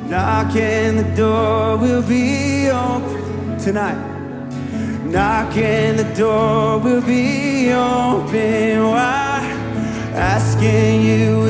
Knocking, the door will be open tonight. Knocking, the door will be open wide, asking you